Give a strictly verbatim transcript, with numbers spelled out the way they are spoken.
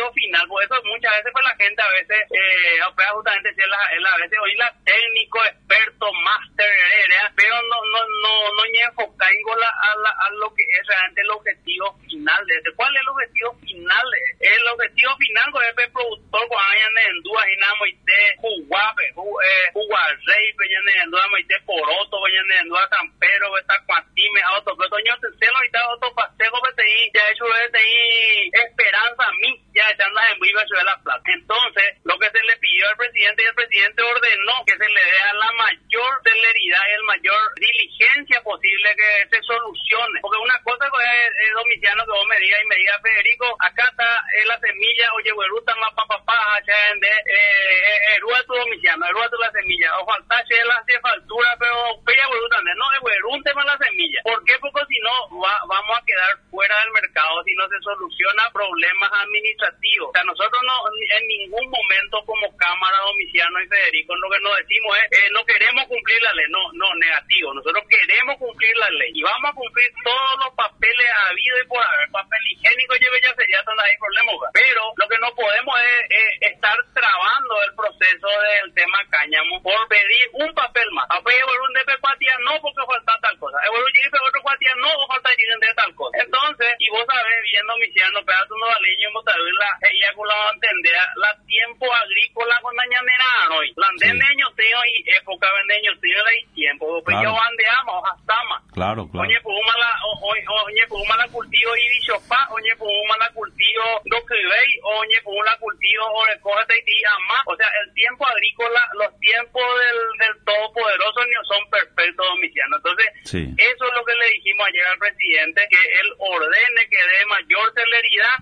objetivo final, por eso muchas veces pues la gente a veces, eh, justamente decir la, la, a veces oí la técnico, experto, máster, pero no, no, no, no ni enfocar a, la, a lo que es realmente el objetivo final de este. ¿Cuál es el objetivo final de este? El objetivo final con el productor cuando hayan en dudas y nada moite juguape, juguarrey, peñan en dudas moite poroto, peñan en dudas campero, está cuantime, auto, pero doño te celo y está auto paseo, pero ya hecho de esperanza a mí, ya echando en viva de la plata. Entonces, lo que se le pidió al presidente y el presidente ordenó que se le dé a la mayor celeridad y el mayor diligencia posible que se solucione. Porque una cosa es, es Domiciano, que vos me digas y me digas, Federico, acá está eh, la semilla, oye, güeruta, más papá, papá, de eh, erúa tu Domiciano, erúa tu la semilla, o falta la cefaltura, pero pella güeruta, no, es güerunte más la semilla. ¿Por qué? Porque si no, va, vamos a quedar fuera del mercado si no se soluciona problemas administrativos. O sea, nosotros no, en ningún momento como Cámara, Domiciano y Federico, lo que nos decimos es, eh, no queremos cumplir la ley, no, no, negativo, nosotros queremos cumplir la ley y vamos a cumplir todos los papeles habidos y por haber, papel higiénico lleve ya sería donde hay problemas, pero lo que no podemos es, es estar trabando el proceso del tema cáñamo por pedir un papel más. A pedir un de pecuatia no porque falta tal cosa, a pedir otro cuatia no o falta de tal cosa. Entonces, y vos sabés bien, Domiciano, pedazo no vale y la ella con la entender la tiempo agrícola con dañanera hoy. La de niños tío y época de niños tío y tiempo, pues yo andeamos hasta más. Claro, claro. Oye, pues una la oye, pues una la cultivo y bichopa, oye, pues una la cultivo do que veis, oye, pues una cultivo o recógete y tía más. O sea, el tiempo agrícola, los tiempos del, del todopoderoso son perfectos, Domiciano. Entonces, sí. Eso es lo que le dijimos ayer al presidente, que él ordene que dé mayor celeridad